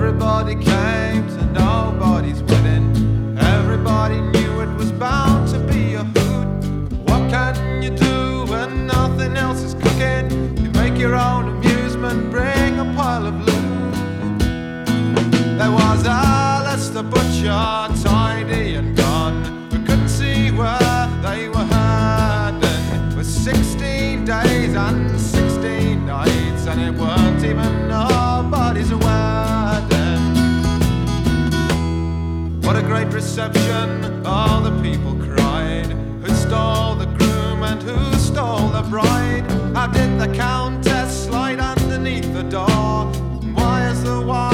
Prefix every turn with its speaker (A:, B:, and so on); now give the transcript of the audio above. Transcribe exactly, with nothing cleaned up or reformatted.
A: Everybody came to nobody's wedding. Everybody knew it was bound to be a hoot. What can you do when nothing else is cooking? You make your own amusement, bring a pile of loot. There was Alice the butcher, tidy and gone, who couldn't see where they were heading. With sixteen days and sixteen nights, and it weren't even nobody's wedding. What a great reception, all the people cried. Who stole the groom and who stole the bride? How did the countess slide underneath the door? And why is the wine